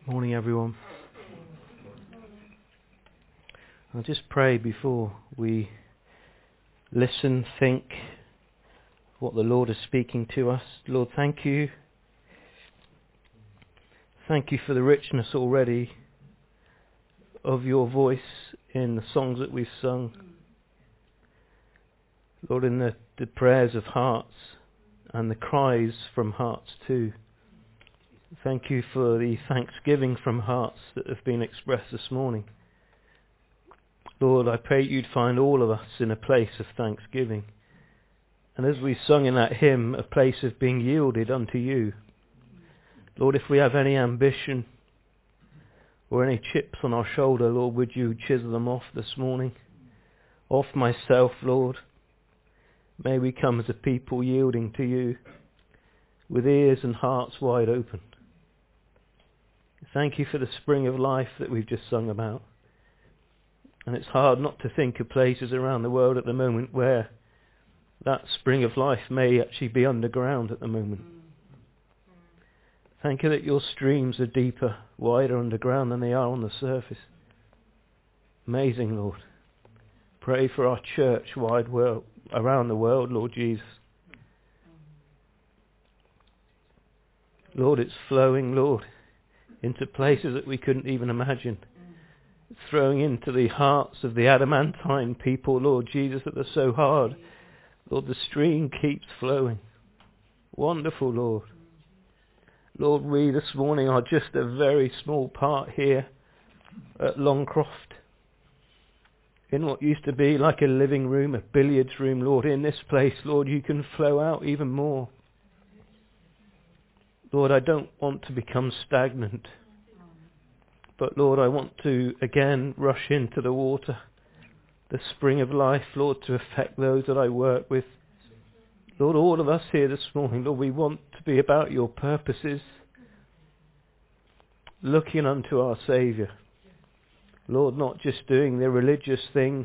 Morning, everyone. I'll just pray before we listen, think what the Lord is speaking to us. Lord, thank you. Thank you for the richness already of your voice in the songs that we've sung. Lord, in the prayers of hearts and the cries from hearts too. Thank you for the thanksgiving from hearts that have been expressed this morning. Lord, I pray you'd find all of us in a place of thanksgiving. And as we sung in that hymn, a place of being yielded unto you. Lord, if we have any ambition or any chips on our shoulder, Lord, would you chisel them off this morning? Off myself, Lord. May we come as a people yielding to you with ears and hearts wide open. Thank you for the spring of life that we've just sung about. And it's hard not to think of places around the world at the moment where that spring of life may actually be underground at the moment. Thank you that your streams are deeper, wider underground than they are on the surface. Amazing, Lord. Pray for our church wide world, around the world, Lord Jesus. Lord, it's flowing, Lord, into places that we couldn't even imagine. It's throwing into the hearts of the adamantine people, Lord Jesus, that are so hard. Lord, the stream keeps flowing. Wonderful, Lord. Lord, we this morning are just a very small part here at Longcroft. In what used to be like a living room, a billiards room, Lord, in this place, Lord, you can flow out even more. Lord, I don't want to become stagnant. But Lord, I want to again rush into the water, the spring of life, Lord, to affect those that I work with. Lord, all of us here this morning, Lord, we want to be about your purposes, looking unto our Saviour. Lord, not just doing the religious things,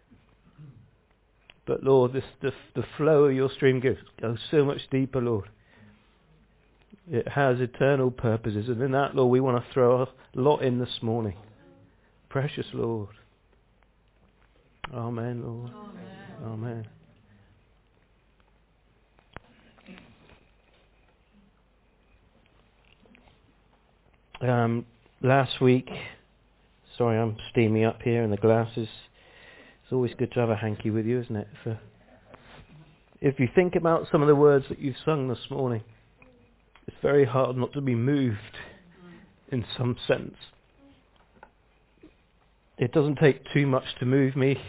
but Lord, the flow of your stream goes so much deeper, Lord. It has eternal purposes, and in that, Lord, we want to throw a lot in this morning. Precious Lord. Amen, Lord. Amen. Last week, sorry, I'm steaming up here in the glasses. It's always good to have a hanky with you, isn't it? If you think about some of the words that you've sung this morning, it's very hard not to be moved in some sense. It doesn't take too much to move me.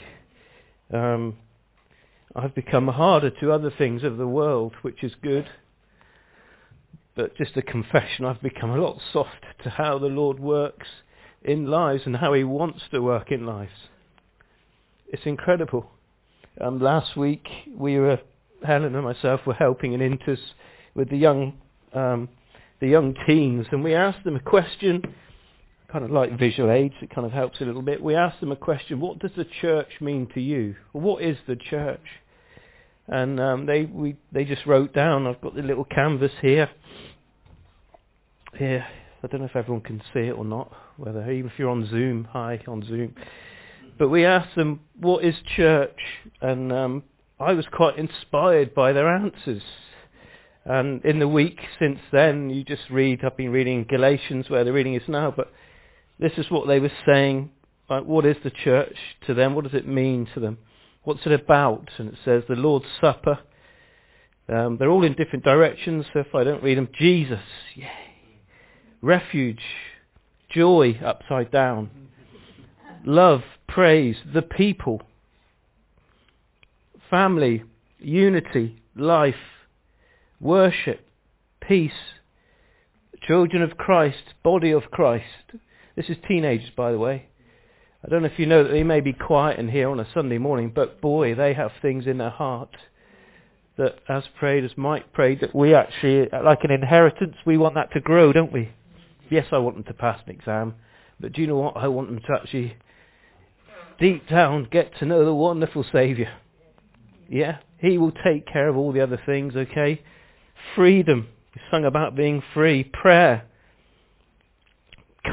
I've become harder to other things of the world, which is good. But just a confession, I've become a lot softer to how the Lord works in lives and how he wants to work in lives. It's incredible. Last week, Helen and myself were helping in Intus with the young teens, and we asked them a question, kind of like visual aids, it kind of helps a little bit. We asked them a question: what does the church mean to you? What is the church? And they just wrote down. I've got the little canvas here. Here, I don't know if everyone can see it or not. Whether even if you're on Zoom, hi on Zoom. But we asked them, what is church? And I was quite inspired by their answers. And in the week since then, I've been reading Galatians, where the reading is now, but this is what they were saying. Like, what is the church to them? What does it mean to them? What's it about? And it says the Lord's Supper. They're all in different directions, so if I don't read them, Jesus, yay. Refuge, joy, upside down. Love, praise, the people. Family, unity, life. Worship, peace, children of Christ, body of Christ. This is teenagers, by the way. I don't know if you know that they may be quiet in here on a Sunday morning, but boy, they have things in their heart that, as Mike prayed, that we actually, like an inheritance, we want that to grow, don't we? Yes, I want them to pass an exam, but do you know what? I want them to actually, deep down, get to know the wonderful Saviour. Yeah, he will take care of all the other things, okay? Freedom. We sung about being free. Prayer.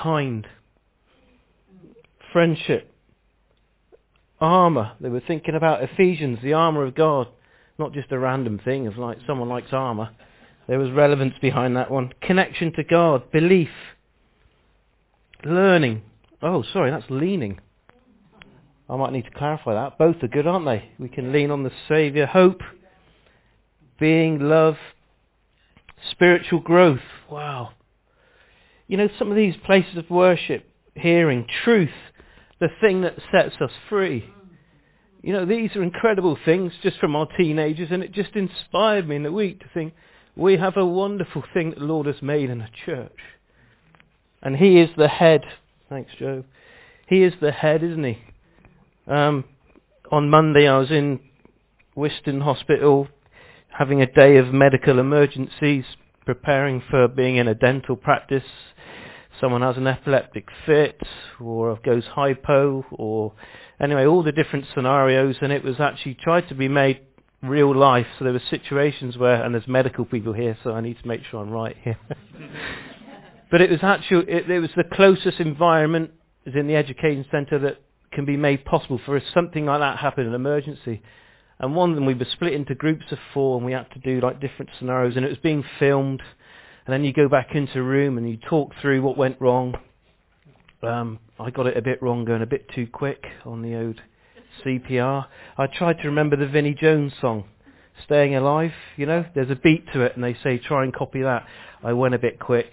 kind. Friendship. Armour. They were thinking about Ephesians, the armour of God. Not just a random thing of like someone likes armour. There was relevance behind that one. Connection to God. Belief. Learning. Oh, sorry, that's leaning. I might need to clarify that. Both are good, aren't they? We can lean on the Saviour. Hope. Being, love. Spiritual growth. Wow. You know, some of these places of worship, hearing, truth, the thing that sets us free. You know, these are incredible things just from our teenagers, and it just inspired me in the week to think, we have a wonderful thing that the Lord has made in a church. And He is the head. Thanks, Joe. He is the head, isn't He? On Monday I was in Wiston Hospital having a day of medical emergencies, preparing for being in a dental practice. Someone has an epileptic fit, or goes hypo, or anyway, all the different scenarios, and it was actually tried to be made real life. So there were situations where, and there's medical people here, so I need to make sure I'm right here. But it was actually, it was the closest environment, as in the education centre, that can be made possible for something like that happen, an emergency. And one of them, we were split into groups of 4, and we had to do like different scenarios, and it was being filmed. And then you go back into a room and you talk through what went wrong. I got it a bit wrong, going a bit too quick on the old CPR. I tried to remember the Vinnie Jones song, Staying Alive. You know, there's a beat to it, and they say try and copy that. I went a bit quick.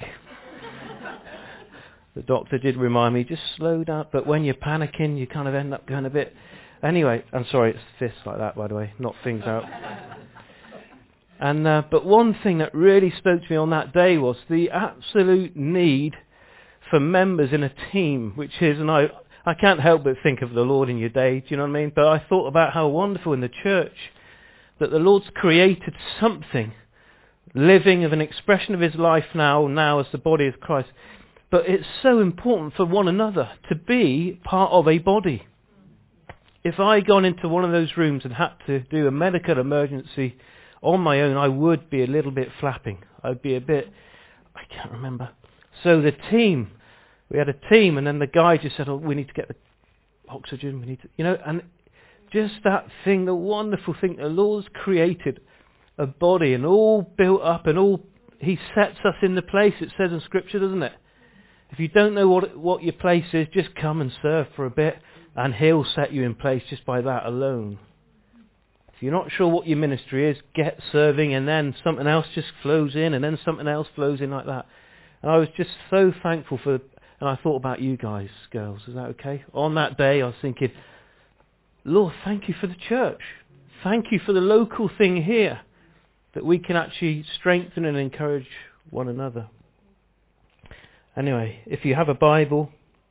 The doctor did remind me, just slow down. But when you're panicking, you kind of end up going a bit. Anyway, I'm sorry, it's fists like that, by the way, not things out. And but one thing that really spoke to me on that day was the absolute need for members in a team, which is, and I can't help but think of the Lord in your day, do you know what I mean? But I thought about how wonderful in the church that the Lord's created something living of an expression of His life now as the body of Christ. But it's so important for one another to be part of a body. If I gone into one of those rooms and had to do a medical emergency on my own, I would be a little bit flapping. I'd be a bit, I can't remember. So the team, we had a team, and then the guy just said, oh, we need to get the oxygen, we need to, you know, and just that thing, the wonderful thing, the Lord's created a body and all built up and all, He sets us in the place, it says in Scripture, doesn't it? If you don't know what your place is, just come and serve for a bit, and He'll set you in place just by that alone. If you're not sure what your ministry is, get serving, and then something else just flows in, and then something else flows in like that. And I was just so thankful for, and I thought about you guys, girls, is that okay? On that day I was thinking, Lord, thank You for the church. Thank You for the local thing here, that we can actually strengthen and encourage one another. Anyway, if you have a Bible,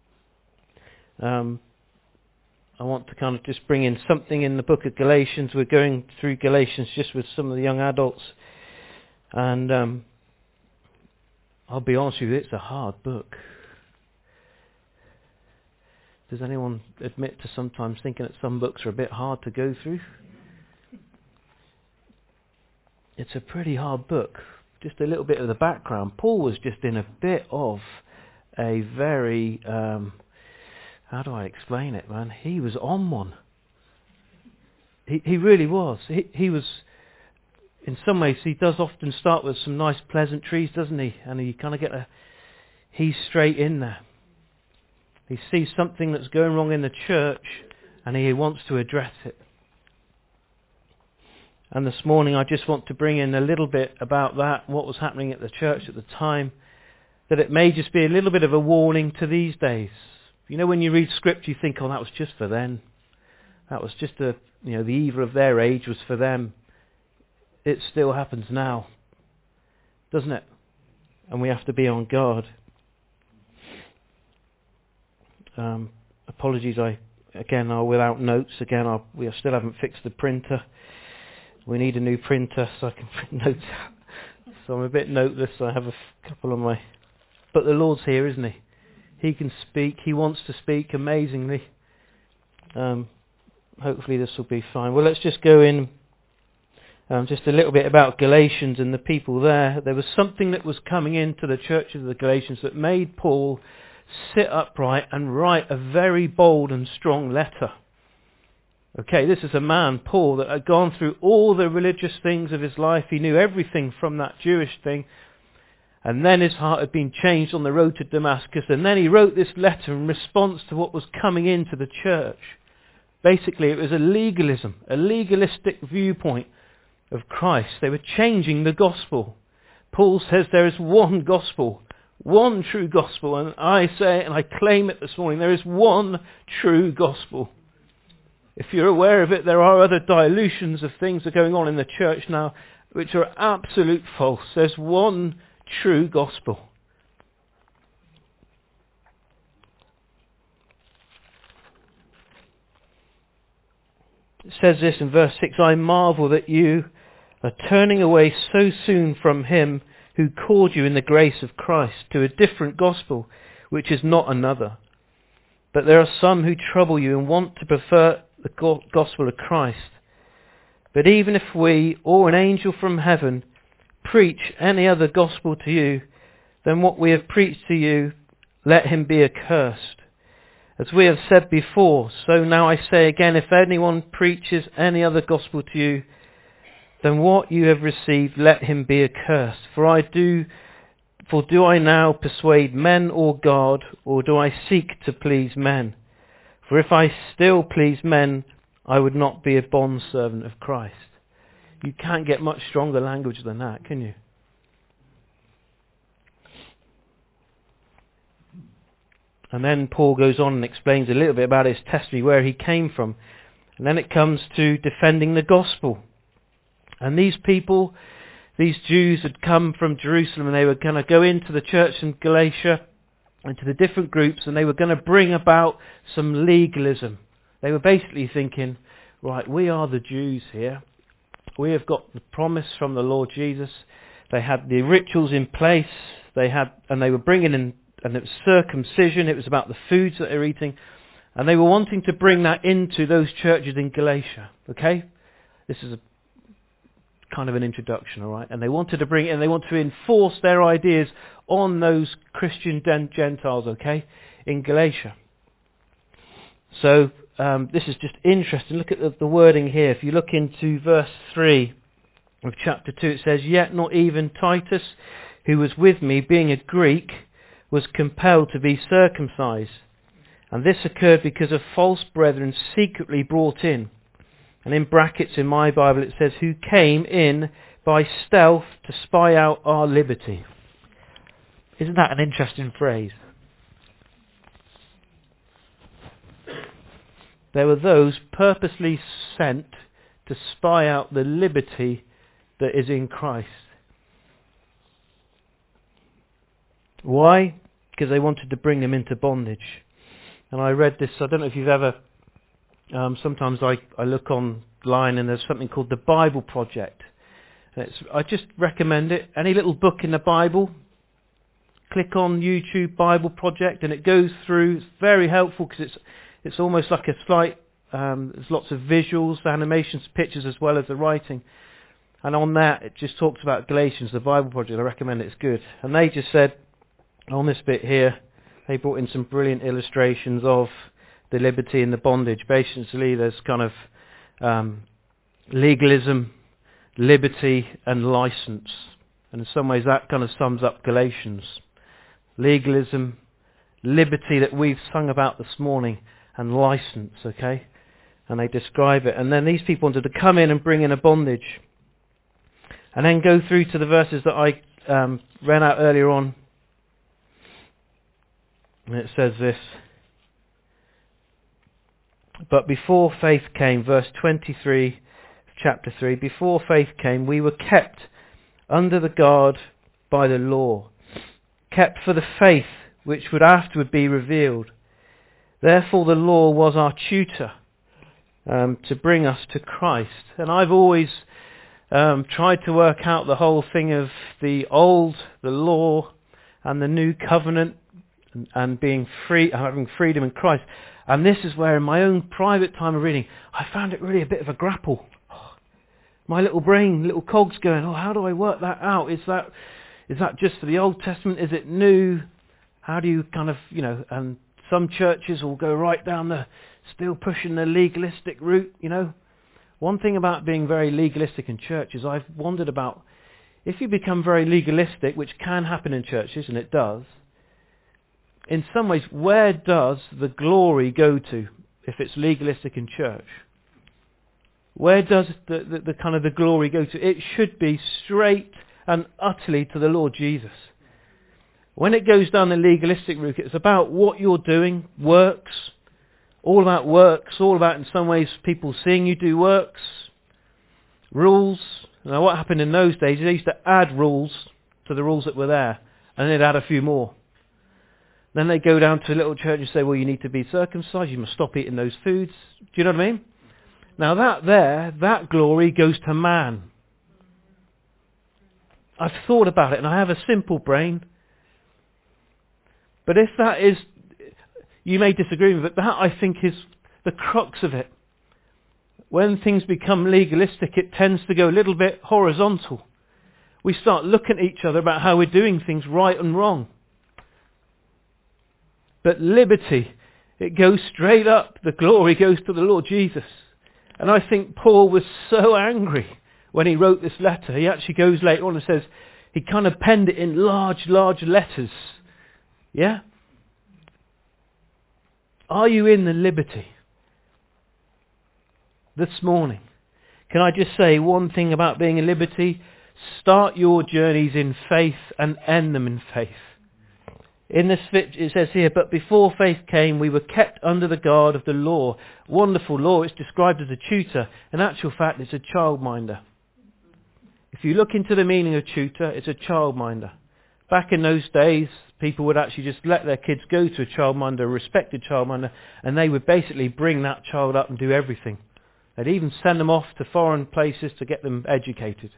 I want to kind of just bring in something in the book of Galatians. We're going through Galatians just with some of the young adults. And I'll be honest with you, it's a hard book. Does anyone admit to sometimes thinking that some books are a bit hard to go through? It's a pretty hard book. Just a little bit of the background. Paul was just in a bit of a very... how do I explain it, man? He was on one. He really was. He was, in some ways, he does often start with some nice pleasantries, doesn't he? And you kind of get he's straight in there. He sees something that's going wrong in the church, and he wants to address it. And this morning I just want to bring in a little bit about that, what was happening at the church at the time, that it may just be a little bit of a warning to these days. You know, when you read Scripture, you think, oh, that was just for them. That was just the evil of their age was for them. It still happens now, doesn't it? And we have to be on guard. Apologies, I are without notes. We still haven't fixed the printer. We need a new printer so I can print notes out. So I'm a bit noteless. I have a couple on my... But the Lord's here, isn't He? He can speak. He wants to speak amazingly. Hopefully this will be fine. Well, let's just go in just a little bit about Galatians and the people there. There was something that was coming into the church of the Galatians that made Paul sit upright and write a very bold and strong letter. Okay, this is a man, Paul, that had gone through all the religious things of his life. He knew everything from that Jewish thing. And then his heart had been changed on the road to Damascus. And then he wrote this letter in response to what was coming into the church. Basically, it was a legalistic viewpoint of Christ. They were changing the gospel. Paul says there is one gospel, one true gospel. And I say it and I claim it this morning. There is one true gospel. If you're aware of it, there are other dilutions of things that are going on in the church now which are absolute false. There's one true gospel. It says this in verse 6, I marvel that you are turning away so soon from him who called you in the grace of Christ to a different gospel, which is not another. But there are some who trouble you and want to prefer the gospel of Christ. But even if we, or an angel from heaven, preach any other gospel to you than what we have preached to you, let him be accursed. As we have said before, so now I say again, if anyone preaches any other gospel to you than what you have received, let him be accursed. For do I now persuade men or God, or do I seek to please men? For if I still please men, I would not be a bondservant of Christ. You can't get much stronger language than that, can you? And then Paul goes on and explains a little bit about his testimony, where he came from. And then it comes to defending the gospel. And these people, these Jews had come from Jerusalem and they were going to go into the church in Galatia, into the different groups, and they were going to bring about some legalism. They were basically thinking, right, we are the Jews here. We have got the promise from the Lord Jesus. They had the rituals in place. And they were bringing in, and it was circumcision. It was about the foods that they were eating. And they were wanting to bring that into those churches in Galatia. Okay? This is a kind of an introduction, all right? And they wanted to bring it, and they want to enforce their ideas on those Christian Gentiles, okay, in Galatia. So this is just interesting. Look at the wording here. If you look into verse 3 of chapter 2, it says, Yet not even Titus, who was with me, being a Greek, was compelled to be circumcised. And this occurred because of false brethren secretly brought in. And in brackets in my Bible it says, who came in by stealth to spy out our liberty. Isn't that an interesting phrase? There were those purposely sent to spy out the liberty that is in Christ. Why? Because they wanted to bring them into bondage. And I read this, I don't know if you've ever, sometimes I look online and there's something called the Bible Project. And I just recommend it. Any little book in the Bible, click on YouTube Bible Project and it goes through. It's very helpful because it's almost like a slight, there's lots of visuals, animations, pictures as well as the writing. And on that it just talks about Galatians, the Bible Project. I recommend it, it's good. And they just said, on this bit here, they brought in some brilliant illustrations of the liberty and the bondage. Basically there's kind of legalism, liberty and license. And in some ways that kind of sums up Galatians. Legalism, liberty that we've sung about this morning, and license, okay? And they describe it. And then these people wanted to come in and bring in a bondage. And then go through to the verses that I ran out earlier on. And it says this. But before faith came, verse 23, chapter 3, before faith came, we were kept under the guard by the law, kept for the faith which would afterward be revealed. Therefore the law was our tutor to bring us to Christ. And I've always tried to work out the whole thing of the old, the law, and the new covenant, and being free, having freedom in Christ. And this is where in my own private time of reading, I found it really a bit of a grapple. My little brain, little cogs going, how do I work that out? Is that just for the Old Testament? Is it new? How do you kind of, and some churches will go right down still pushing the legalistic route, One thing about being very legalistic in church is I've wondered about, if you become very legalistic, which can happen in churches, and it does, in some ways, where does the glory go to if it's legalistic in church? Where does the kind of the glory go to? It should be straight and utterly to the Lord Jesus. When it goes down the legalistic route, it's about what you're doing, works, all about in some ways people seeing you do works, rules. Now what happened in those days, they used to add rules to the rules that were there, and they'd add a few more. Then they go down to a little church and say, well, you need to be circumcised, you must stop eating those foods. Do you know what I mean? Now that glory goes to man. I've thought about it, and I have a simple brain. But if that is, you may disagree with it, but that I think is the crux of it. When things become legalistic, it tends to go a little bit horizontal. We start looking at each other about how we're doing things right and wrong. But liberty, it goes straight up. The glory goes to the Lord Jesus. And I think Paul was so angry when he wrote this letter. He actually goes later on and says, he kind of penned it in large letters. Yeah? Are you in the liberty? This morning, can I just say one thing about being in liberty? Start your journeys in faith and end them in faith. In this, it says here, but before faith came, we were kept under the guard of the law. Wonderful law. It's described as a tutor. In actual fact, it's a childminder. If you look into the meaning of tutor, it's a childminder. Back in those days, people would actually just let their kids go to a childminder, a respected childminder, and they would basically bring that child up and do everything. They'd even send them off to foreign places to get them educated.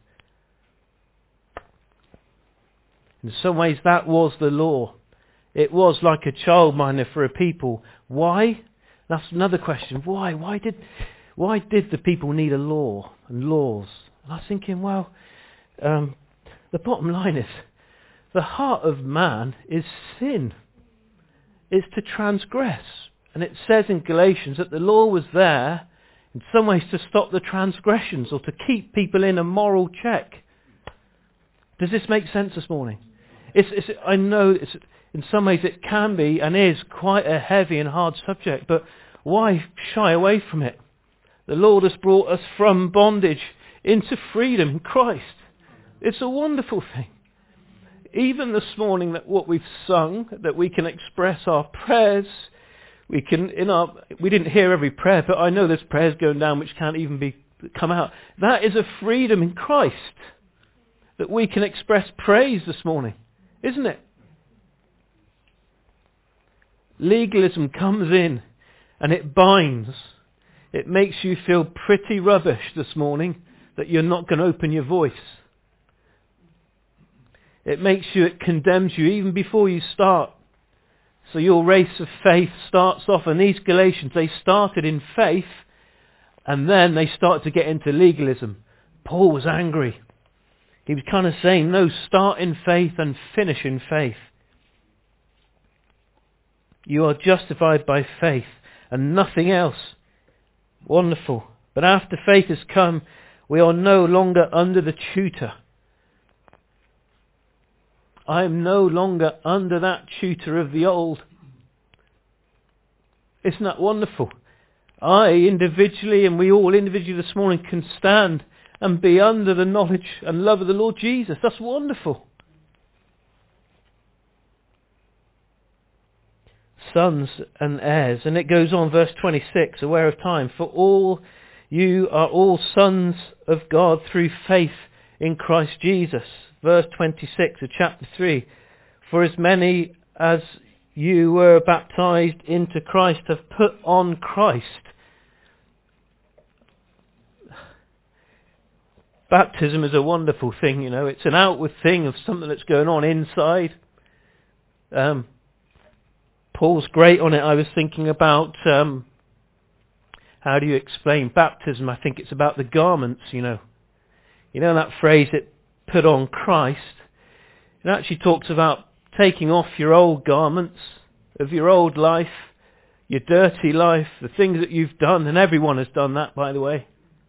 In some ways, that was the law. It was like a childminder for a people. Why? That's another question. Why? Why did the people need a law and laws? And I was thinking, well, the bottom line is, the heart of man is sin. It's to transgress. And it says in Galatians that the law was there in some ways to stop the transgressions or to keep people in a moral check. Does this make sense this morning? I know in some ways it can be and is quite a heavy and hard subject, but why shy away from it? The Lord has brought us from bondage into freedom in Christ. It's a wonderful thing. Even this morning, that what we've sung, that we can express our prayers, we didn't hear every prayer, but I know there's prayers going down which can't even come out. That is a freedom in Christ, that we can express praise this morning, isn't it? Legalism comes in and it binds. It makes you feel pretty rubbish this morning that you're not going to open your voice. It condemns you even before you start. So your race of faith starts off, and these Galatians, they started in faith, and then they started to get into legalism. Paul was angry. He was kind of saying, no, start in faith and finish in faith. You are justified by faith and nothing else. Wonderful. But after faith has come, we are no longer under the tutor. I am no longer under that tutor of the old. Isn't that wonderful? I individually, and we all individually this morning, can stand and be under the knowledge and love of the Lord Jesus. That's wonderful. Sons and heirs. And it goes on, verse 26, aware of time. For all you are all sons of God through faith in Christ Jesus. Verse 26 of chapter 3. For as many as you were baptized into Christ have put on Christ. Baptism is a wonderful thing, you know. It's an outward thing of something that's going on inside. Paul's great on it. I was thinking about how do you explain baptism? I think it's about the garments, you know. You know that phrase, it put on Christ. It actually talks about taking off your old garments of your old life, your dirty life, the things that you've done, and everyone has done that, by the way.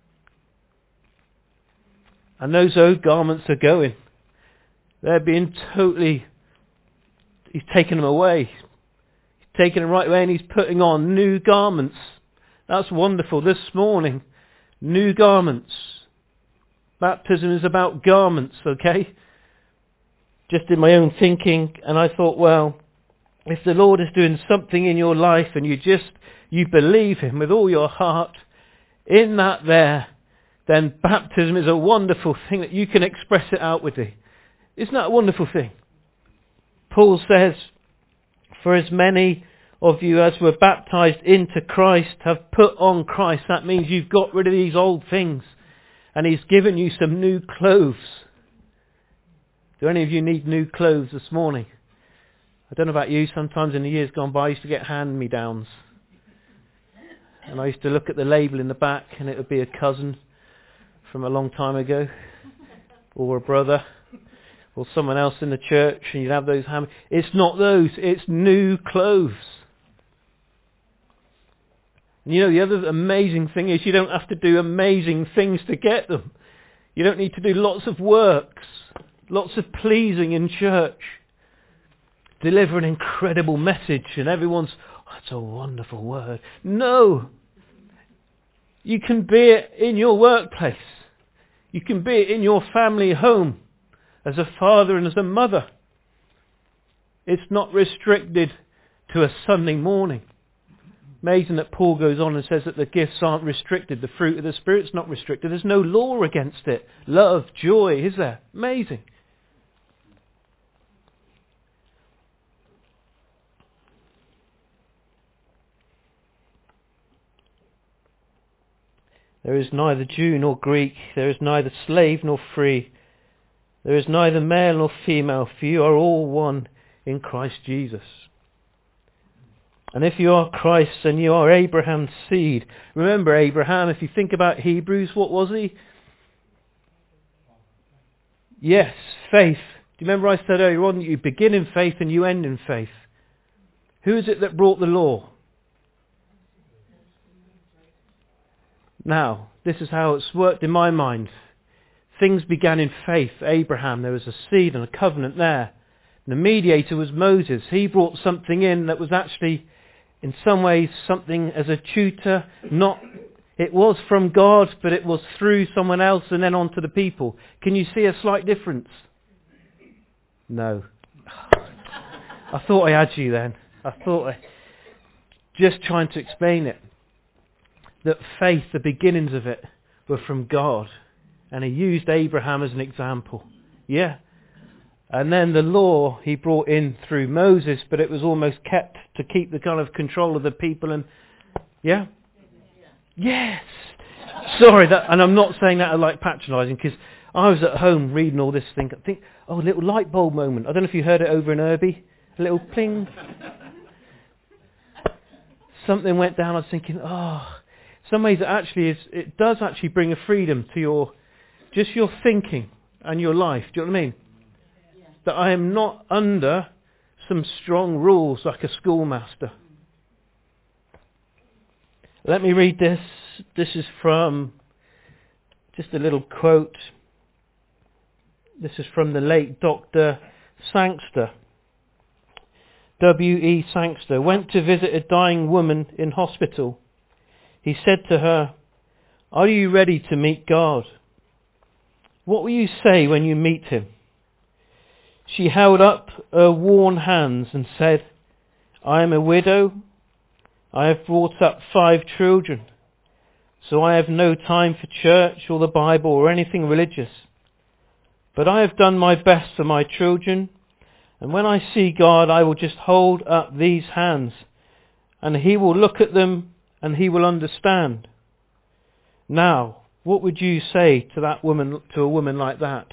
And those old garments are going. They're being totally... He's taken them away. He's taken them right away and he's putting on new garments. That's wonderful. This morning, new garments. Baptism is about garments, okay? Just in my own thinking, and I thought, well, if the Lord is doing something in your life and you believe Him with all your heart in that there, then baptism is a wonderful thing that you can express it outwardly. Isn't that a wonderful thing? Paul says, for as many of you as were baptized into Christ have put on Christ. That means you've got rid of these old things and He's given you some new clothes. Do any of you need new clothes this morning? I don't know about you, sometimes in the years gone by I used to get hand-me-downs. And I used to look at the label in the back and it would be a cousin from a long time ago, or a brother, or someone else in the church, and you'd have those hand... It's not those, it's new clothes. And you know, the other amazing thing is you don't have to do amazing things to get them. You don't need to do lots of works, lots of pleasing in church. Deliver an incredible message and everyone's, oh, that's a wonderful word. No! You can be it in your workplace. You can be it in your family home, as a father and as a mother. It's not restricted to a Sunday morning. Amazing that Paul goes on and says that the gifts aren't restricted. The fruit of the Spirit's not restricted. There's no law against it. Love, joy, is there? Amazing. There is neither Jew nor Greek. There is neither slave nor free. There is neither male nor female, for you are all one in Christ Jesus. And if you are Christ's, then you are Abraham's seed. Remember Abraham, if you think about Hebrews, what was he? Yes, faith. Do you remember I said earlier on that you begin in faith and you end in faith? Who is it that brought the law? Now, this is how it's worked in my mind. Things began in faith. Abraham, there was a seed and a covenant there. And the mediator was Moses. He brought something in that was actually, in some ways, something as a tutor. It was from God, but it was through someone else and then on to the people. Can you see a slight difference? No. I thought I had you then. Just trying to explain it. That faith, the beginnings of it, were from God. And He used Abraham as an example. Yeah. And then the law He brought in through Moses, but it was almost kept to keep the kind of control of the people. And yeah? Yes! Sorry, and I'm not saying that like patronising, because I was at home reading all this thing. I think, a little light bulb moment. I don't know if you heard it over in Irby. A little pling. Something went down. I was thinking, some ways it does actually bring a freedom to your thinking and your life. Do you know what I mean? Yeah. That I am not under some strong rules like a schoolmaster. Let me read this. This is from just a little quote. This is from the late Dr. Sangster. W.E. Sangster went to visit a dying woman in hospital. He said to her, "Are you ready to meet God? What will you say when you meet Him?" She held up her worn hands and said, "I am a widow. I have brought up 5 children, so I have no time for church or the Bible or anything religious. But I have done my best for my children, and when I see God, I will just hold up these hands, and He will look at them and He will understand. Now, what would you say to a woman like that?"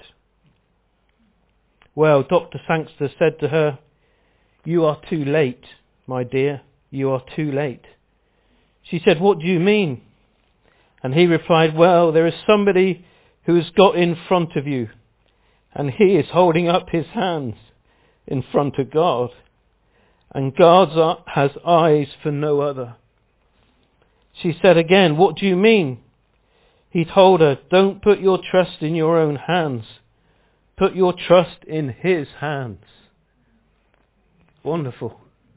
Well, Dr. Sangster said to her, "You are too late, my dear. You are too late." She said, "What do you mean?" And he replied, "Well, there is somebody who has got in front of you, and he is holding up his hands, in front of God. And God has eyes for no other. She said again, what do you mean? He told her, don't put your trust in your own hands. Put your trust in his hands. Wonderful.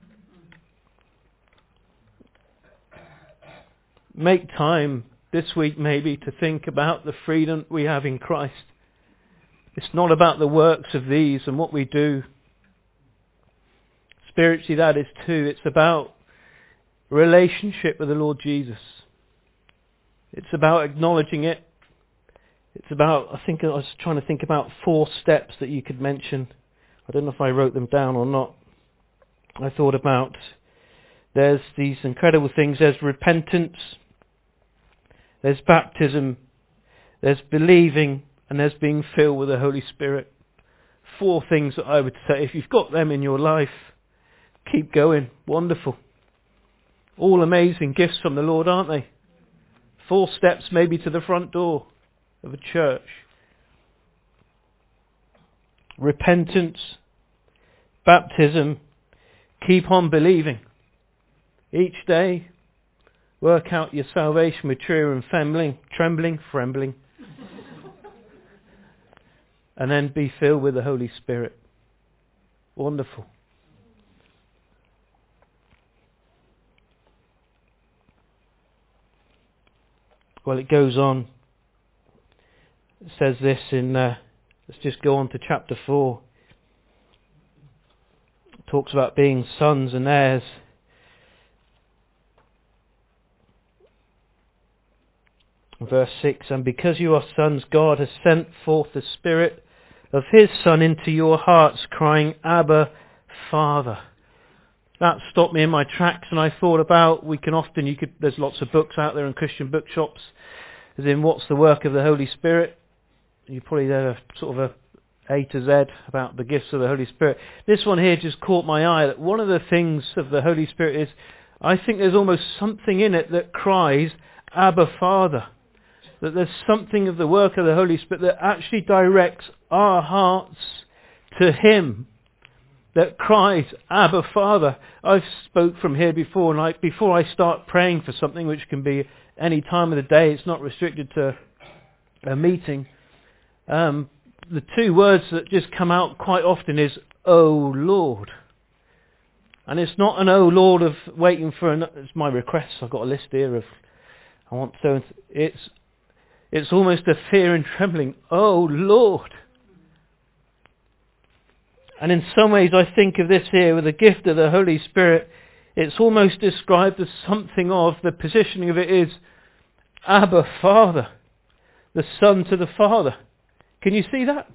Make time this week maybe to think about the freedom we have in Christ. It's not about the works of these and what we do. Spiritually that is too. It's about relationship with the Lord Jesus. It's about acknowledging it. It's about, I was trying to think about 4 steps that you could mention. I don't know if I wrote them down or not. I thought about, there's these incredible things. There's repentance. There's baptism. There's believing. And there's being filled with the Holy Spirit. 4 things that I would say, if you've got them in your life, keep going. Wonderful. All amazing gifts from the Lord, aren't they? 4 steps maybe to the front door of a church. Repentance, baptism, keep on believing. Each day, work out your salvation with fear and trembling. And then be filled with the Holy Spirit. Wonderful. Well, it goes on. It says this in, let's just go on to chapter 4. It talks about being sons and heirs. Verse 6, and because you are sons, God has sent forth the Spirit of his Son into your hearts, crying, Abba, Father. That stopped me in my tracks, and I thought about, there's lots of books out there in Christian bookshops, as in what's the work of the Holy Spirit. You probably had a sort of A to Z about the gifts of the Holy Spirit. This one here just caught my eye, that one of the things of the Holy Spirit is, I think there's almost something in it that cries, Abba, Father. That there's something of the work of the Holy Spirit that actually directs our hearts to him, that cries, Abba, Father. I've spoke from here before, and before I start praying for something, which can be any time of the day, it's not restricted to a meeting, the 2 words that just come out quite often is, Oh Lord. And it's not an oh Lord of waiting for it's my requests. I've got a list here of, I want so, it's almost a fear and trembling, Oh Lord. And in some ways I think of this here with the gift of the Holy Spirit, it's almost described as something of, the positioning of it is, Abba, Father, the Son to the Father. Can you see that?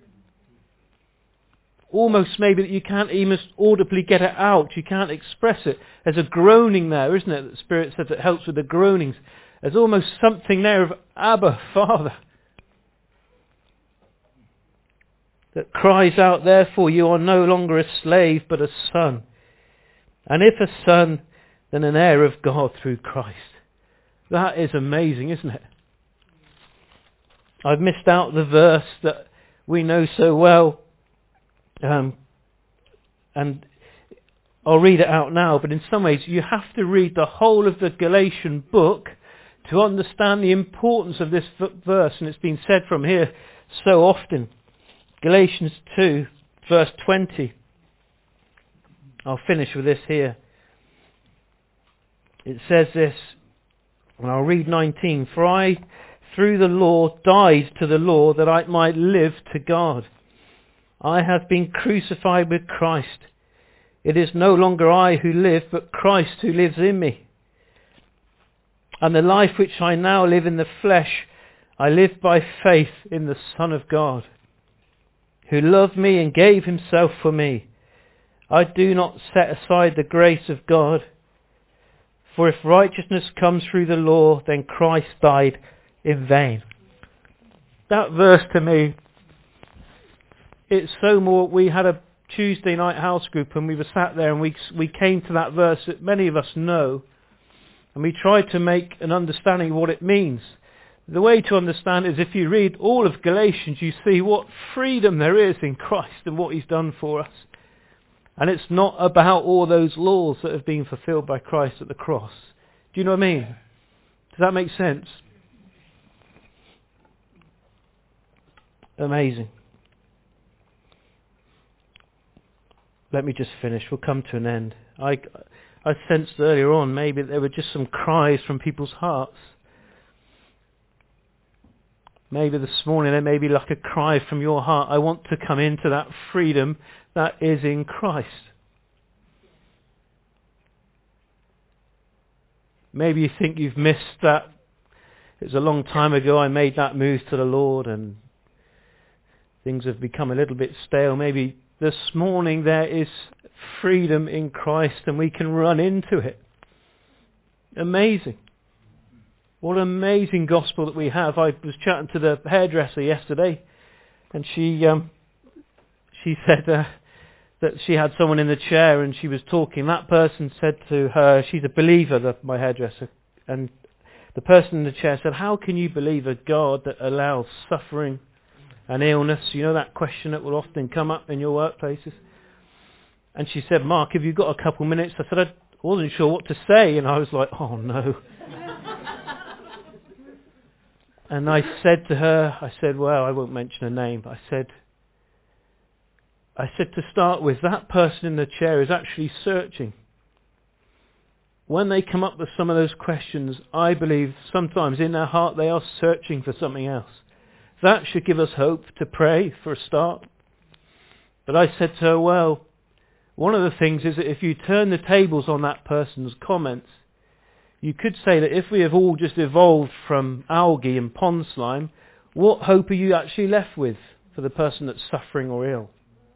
Almost maybe that you can't even audibly get it out, you can't express it. There's a groaning there, isn't it? The Spirit says it helps with the groanings. There's almost something there of Abba, Father, that cries out, therefore you are no longer a slave but a son. And if a son, then an heir of God through Christ. That is amazing, isn't it? I've missed out the verse that we know so well, and I'll read it out now, but in some ways you have to read the whole of the Galatian book to understand the importance of this verse, and it's been said from here so often. Galatians 2, verse 20. I'll finish with this here. It says this, and I'll read 19. For I, through the law, died to the law that I might live to God. I have been crucified with Christ. It is no longer I who live, but Christ who lives in me. And the life which I now live in the flesh, I live by faith in the Son of God, who loved me and gave himself for me. I do not set aside the grace of God. For if righteousness comes through the law, then Christ died in vain. That verse to me, it's so more. We had a Tuesday night house group and we were sat there and we came to that verse that many of us know, and we tried to make an understanding of what it means. The way to understand is if you read all of Galatians, you see what freedom there is in Christ and what he's done for us. And it's not about all those laws that have been fulfilled by Christ at the cross. Do you know what I mean? Does that make sense? Amazing. Let me just finish. We'll come to an end. I sensed earlier on maybe there were just some cries from people's hearts. Maybe this morning there may be like a cry from your heart. I want to come into that freedom that is in Christ. Maybe you think you've missed that. It was a long time ago I made that move to the Lord and things have become a little bit stale. Maybe this morning there is freedom in Christ and we can run into it. Amazing. What an amazing gospel that we have. I was chatting to the hairdresser yesterday and she said that she had someone in the chair and she was talking. That person said to her, she's a believer, my hairdresser, and the person in the chair said, how can you believe a God that allows suffering and illness? You know that question that will often come up in your workplaces? And she said, Mark, have you got a couple minutes? I said, I wasn't sure what to say. And I was like, oh no. And I said to her, I said, well, I won't mention her name, but I said to start with, that person in the chair is actually searching. When they come up with some of those questions, I believe sometimes in their heart they are searching for something else. That should give us hope to pray for a start. But I said to her, well, one of the things is that if you turn the tables on that person's comments, you could say that if we have all just evolved from algae and pond slime, what hope are you actually left with for the person that's suffering or ill?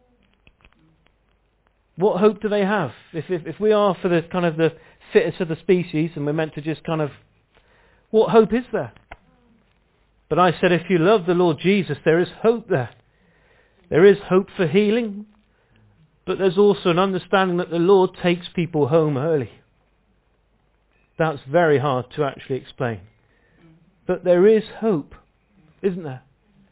What hope do they have? If we are for the kind of the fittest of the species and we're meant to just kind of, what hope is there? But I said, if you love the Lord Jesus, there is hope there. There is hope for healing, but there's also an understanding that the Lord takes people home early. That's very hard to actually explain. But there is hope, isn't there?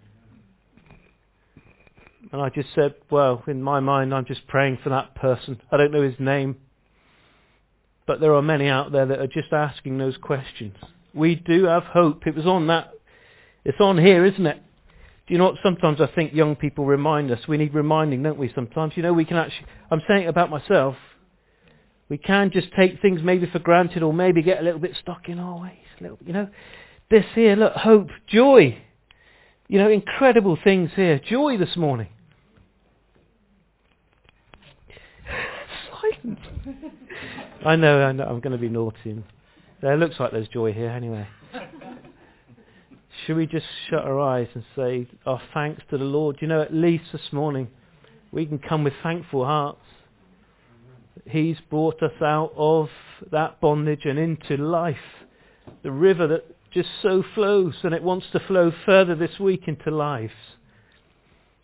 And I just said, well, in my mind, I'm just praying for that person. I don't know his name. But there are many out there that are just asking those questions. We do have hope. It was on that. It's on here, isn't it? Do you know what? Sometimes I think young people remind us. We need reminding, don't we, sometimes? You know, we can actually, I'm saying it about myself. We can just take things maybe for granted or maybe get a little bit stuck in our ways. You know, this here, look, hope, joy. You know, incredible things here. Joy this morning. Silence. I know, I'm going to be naughty. There looks like there's joy here anyway. Should we just shut our eyes and say our thanks to the Lord? You know, at least this morning we can come with thankful hearts. He's brought us out of that bondage and into life. The river that just so flows, and it wants to flow further this week into lives.